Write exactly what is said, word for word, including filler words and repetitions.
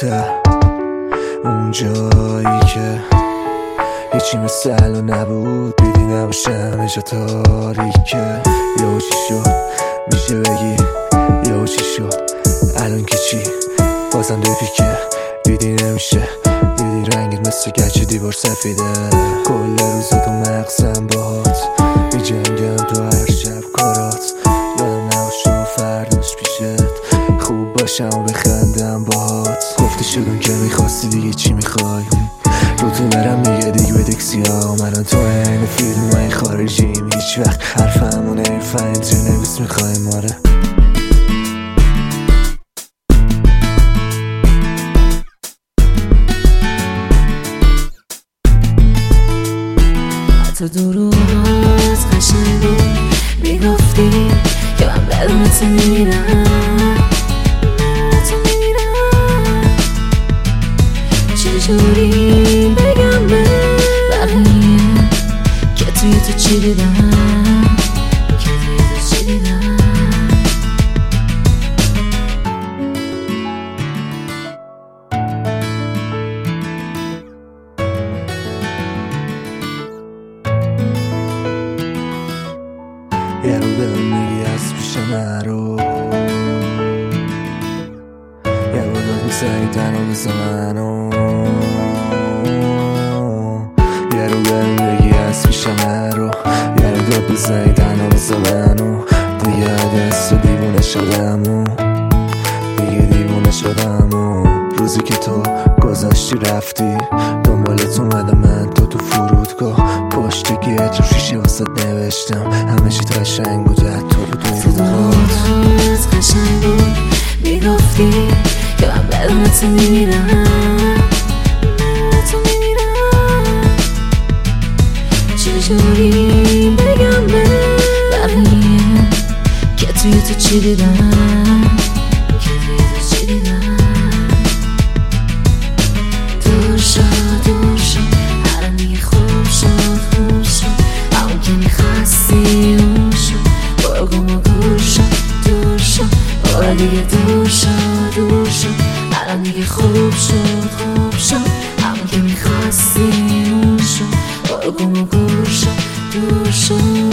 دورتر، اون جایی که هیچی مثل الان نبود، دیدی نباشه همه جا تاریکه. یهو چی شد میشه بگی، یهو چی شد الان که چی بازم دوی پیکه، دیدی نمیشه، دیدی رنگت مثل گچ دیوار سفیده. کل روزا تو مغزم باهات میجنگم، تو هر شب کارات یادم نباشه و فرداش پیشت خوب باشم و بخندم باهات. گفته شدون که میخواستی دیگه چی میخوای، رو تو برم میگه دیگه به دکسیا منو تو این فیلم های خارجیم، هیچ وقت حرفمو نمیفهمیم تو نویس میخوای ماره. تو دروغات قشنگ بود، میگفتی که من بدون تو میمیرم، تو میمیرم. چجوری بگم به بقیه که توی تو چی دیدم، که توی تو چی دیدم. یه رو به اون میگی از پیش من رو، یه رو داد میسایی تنها بزا منو، یه رو به اون میگی از پیش من رو، یه رو داد بزایی تنها بزا منو. دیگه دست و دیوونه شدم و دیگه دیوونه شدم و روزی که تو گذاشتی رفتی دنبالت اومدم من، تو تو فرودگاه پشت گیت رو شیشه واسه نوشتم همه چی قشنگ بود، حتی تو تو دروغات قشنگ بود، میگفتی که من بدون تو میمیرم، تو میمیرم. چجوری بگم به بقیه که توی تو چی دیدم، که توی تو چی دیدم. دور شد دور شد الان دیگه خوب شد خوب شد، همون که میخواستی اون شد، برو گم و گور شد دور شد، برو دیگه دور شد دور شد، الان دیگه خوب شد خوب شد، همون که میخواستی اون شد، برو گم و گور شد دور شد.